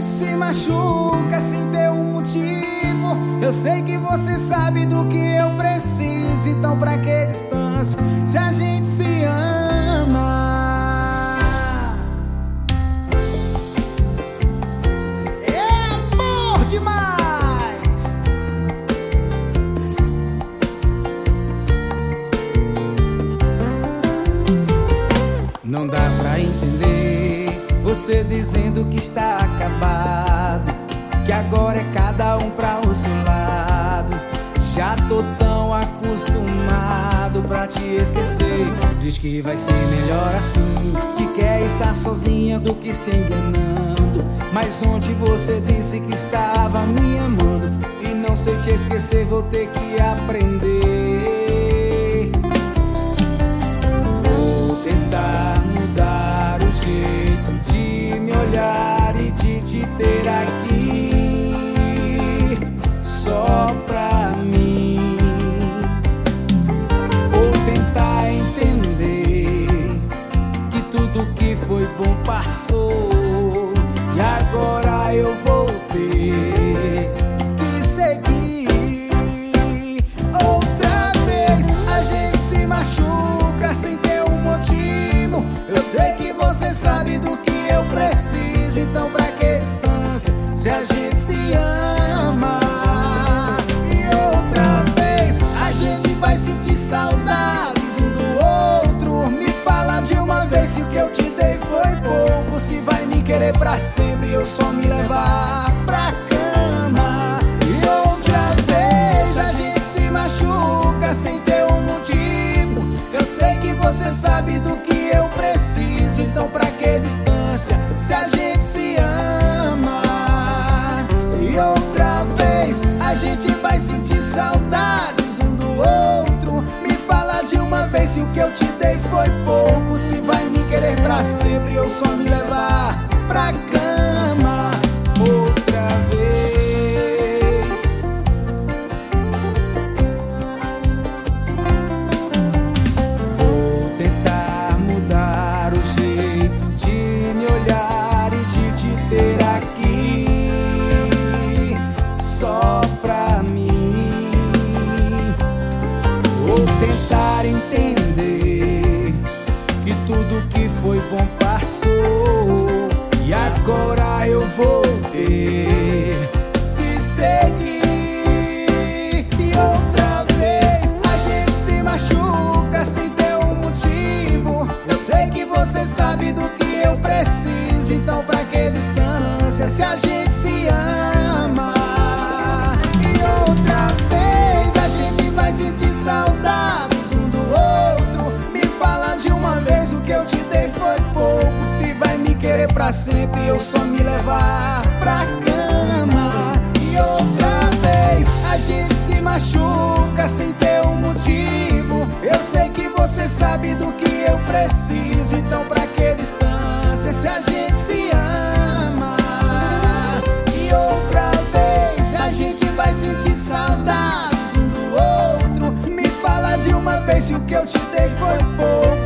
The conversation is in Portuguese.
gente se machuca sem ter um motivo. Eu sei que você sabe do que eu preciso. Então pra que distância se a gente se ama? É amor demais. Não dá pra entender você dizendo que está acabado, que agora é cada um pra o seu lado. Já tô tão acostumado pra te esquecer. Diz que vai ser melhor assim, que quer estar sozinha do que se enganando. Mas ontem você disse que estava me amando, e não sei te esquecer, vou ter que aprender. Vou tentar mudar o jeito de me olhar e de te ter aqui só pra mim. Vou tentar entender que tudo que foi bom passou, e agora eu vou ter que seguir. Outra vez a gente se machuca sem ter um motivo. Eu sei que você sabe do que eu preciso. Então pra que distância se a gente se ama? E outra vez a gente vai sentir saudades um do outro. Me fala de uma vez se o que eu te dei foi pouco. Se vai me querer pra sempre ou só me levar pra cama. E outra vez a gente se machuca sem ter um motivo. Eu sei que você sabe do que eu preciso. Então pra que distância se a gente se ama? E outra vez a gente vai sentir saudades um do outro. Me fala de uma vez se o que eu te dei foi pouco. Se vai me querer pra sempre ou só me levar pra cama outra vez. Vou tentar mudar o jeito de me olhar e de te ter aqui só pra mim. Vou tentar entender que tudo que foi bom passou, e agora eu vou ter que seguir. E outra vez a gente se machuca sem ter um motivo. Eu sei que você sabe do que eu preciso. Então pra que distância se a gente se ama? E outra vez a gente vai sentir saudades um do outro. Me fala de uma vez o que eu te dei foi pouco. Se vai me querer pra sempre ou só me levar pra cama. E outra vez a gente se machuca sem ter um motivo. Eu sei que você sabe do que eu preciso. Então pra que distância se a gente se ama? E outra vez a gente vai sentir saudades um do outro. Me fala de uma vez se o que eu te dei foi pouco.